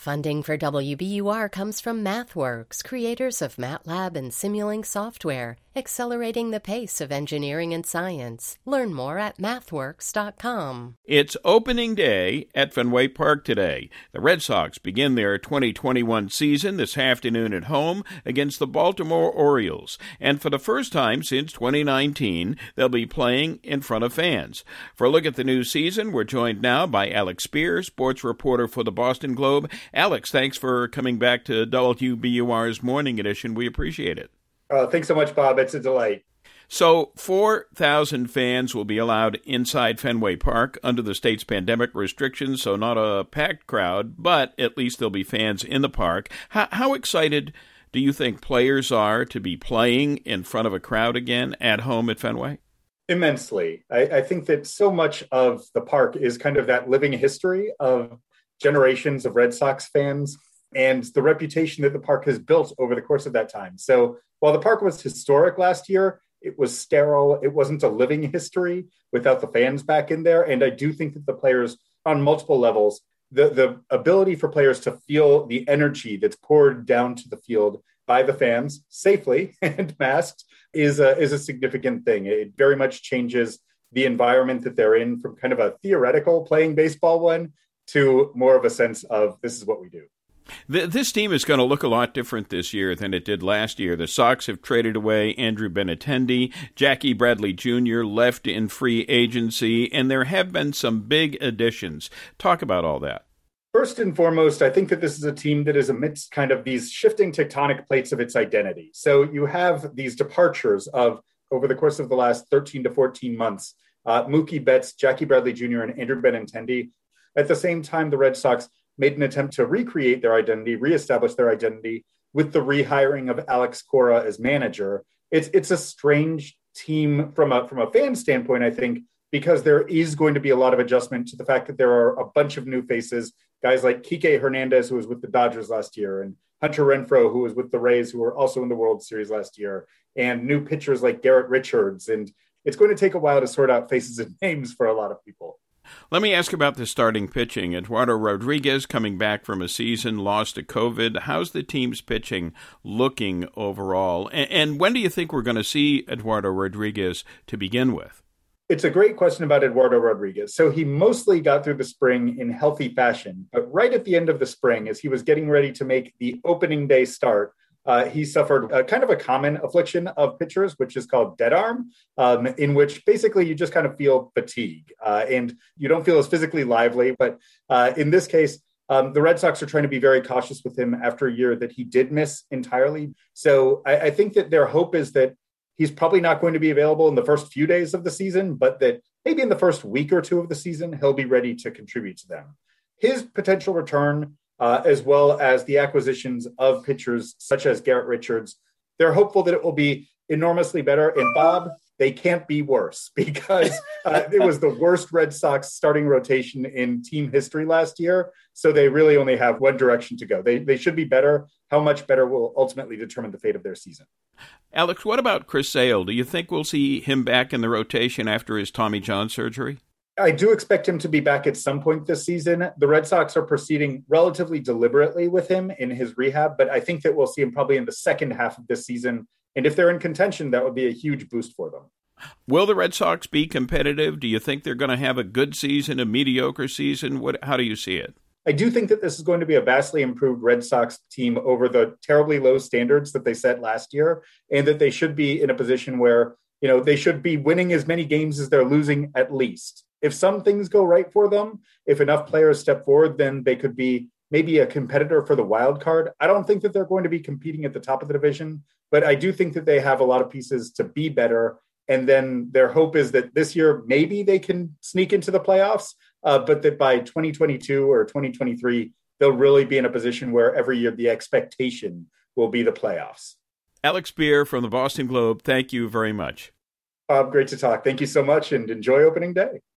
Funding for WBUR comes from MathWorks, creators of MATLAB and Simulink software, accelerating the pace of engineering and science. Learn more at mathworks.com. It's opening day at Fenway Park today. The Red Sox begin their 2021 season this afternoon at home against the Baltimore Orioles. And for the first time since 2019, they'll be playing in front of fans. For a look at the new season, we're joined now by Alex Spear, sports reporter for the Boston Globe. Alex, thanks for coming back to WBUR's Morning Edition. We appreciate it. Thanks so much, Bob. It's a delight. So 4,000 fans will be allowed inside Fenway Park under the state's pandemic restrictions, so not a packed crowd, but at least there'll be fans in the park. How excited do you think players are to be playing in front of a crowd again at home at Fenway? Immensely. I think that so much of the park is kind of that living history of generations of Red Sox fans and the reputation that the park has built over the course of that time. So while the park was historic last year, it was sterile. It wasn't a living history without the fans back in there. And I do think that the players on multiple levels, the ability for players to feel the energy that's poured down to the field by the fans safely and masked is a significant thing. It very much changes the environment that they're in from kind of a theoretical playing baseball one to more of a sense of this is what we do. This team is going to look a lot different this year than it did last year. The Sox have traded away Andrew Benintendi. Jackie Bradley Jr. left in free agency, and there have been some big additions. Talk about all that. First and foremost, I think that this is a team that is amidst kind of these shifting tectonic plates of its identity. So you have these departures of, over the course of the last 13 to 14 months, Mookie Betts, Jackie Bradley Jr., and Andrew Benintendi. At the same time, the Red Sox made an attempt to recreate their identity, reestablish their identity with the rehiring of Alex Cora as manager. It's a strange team from a fan standpoint, I think, because there is going to be a lot of adjustment to the fact that there are a bunch of new faces, guys like Kike Hernandez, who was with the Dodgers last year, and Hunter Renfroe, who was with the Rays, who were also in the World Series last year, and new pitchers like Garrett Richards. And it's going to take a while to sort out faces and names for a lot of people. Let me ask about the starting pitching. Eduardo Rodriguez coming back from a season lost to COVID. How's the team's pitching looking overall? And when do you think we're going to see Eduardo Rodriguez to begin with? It's a great question about Eduardo Rodriguez. So he mostly got through the spring in healthy fashion. But right at the end of the spring, as he was getting ready to make the opening day start, he suffered kind of a common affliction of pitchers, which is called dead arm, in which basically you just kind of feel fatigue and you don't feel as physically lively. But in this case, the Red Sox are trying to be very cautious with him after a year that he did miss entirely. So I think that their hope is that he's probably not going to be available in the first few days of the season, but that maybe in the first week or two of the season, he'll be ready to contribute to them. His potential return, as well as the acquisitions of pitchers such as Garrett Richards, they're hopeful that it will be enormously better. And Bob, they can't be worse because it was the worst Red Sox starting rotation in team history last year. So they really only have one direction to go. They should be better. How much better will ultimately determine the fate of their season. Alex, what about Chris Sale? Do you think we'll see him back in the rotation after his Tommy John surgery? I do expect him to be back at some point this season. The Red Sox are proceeding relatively deliberately with him in his rehab, but I think that we'll see him probably in the second half of this season. And if they're in contention, that would be a huge boost for them. Will the Red Sox be competitive? Do you think they're going to have a good season, a mediocre season? How do you see it? I do think that this is going to be a vastly improved Red Sox team over the terribly low standards that they set last year, and that they should be in a position where, they should be winning as many games as they're losing at least. If some things go right for them, if enough players step forward, then they could be maybe a competitor for the wild card. I don't think that they're going to be competing at the top of the division, but I do think that they have a lot of pieces to be better. And then their hope is that this year, maybe they can sneak into the playoffs, but that by 2022 or 2023, they'll really be in a position where every year the expectation will be the playoffs. Alex Spear from the Boston Globe, thank you very much. Bob, great to talk. Thank you so much and enjoy opening day.